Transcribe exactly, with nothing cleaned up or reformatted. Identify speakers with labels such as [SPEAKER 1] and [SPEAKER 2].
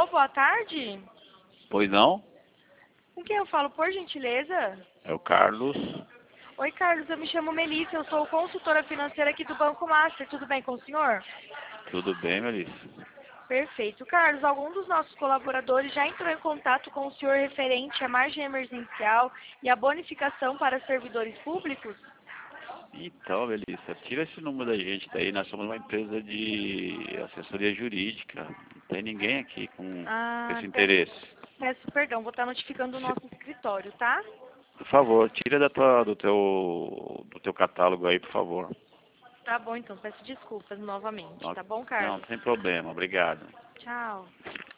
[SPEAKER 1] Alô, boa tarde.
[SPEAKER 2] Pois não?
[SPEAKER 1] Com quem eu falo, por gentileza?
[SPEAKER 2] É o Carlos.
[SPEAKER 1] Oi, Carlos, eu me chamo Melissa, eu sou consultora financeira aqui do Banco Master. Tudo bem com o senhor?
[SPEAKER 2] Tudo bem, Melissa?
[SPEAKER 1] Perfeito. Carlos, algum dos nossos colaboradores já entrou em contato com o senhor referente à margem emergencial e à bonificação para servidores públicos?
[SPEAKER 2] Então, Melissa, tira esse número da gente daí. Nós somos uma empresa de assessoria jurídica. Não tem ninguém aqui com
[SPEAKER 1] Ah,
[SPEAKER 2] esse
[SPEAKER 1] pe-
[SPEAKER 2] interesse.
[SPEAKER 1] peço perdão, vou estar notificando o
[SPEAKER 2] Se-
[SPEAKER 1] nosso escritório, tá?
[SPEAKER 2] Por favor, tira da tua, do teu, do teu catálogo aí, por favor.
[SPEAKER 1] Tá bom, então, peço desculpas novamente,
[SPEAKER 2] Não,
[SPEAKER 1] tá bom,
[SPEAKER 2] não
[SPEAKER 1] Carlos?
[SPEAKER 2] tem problema. Obrigado.
[SPEAKER 1] Tchau.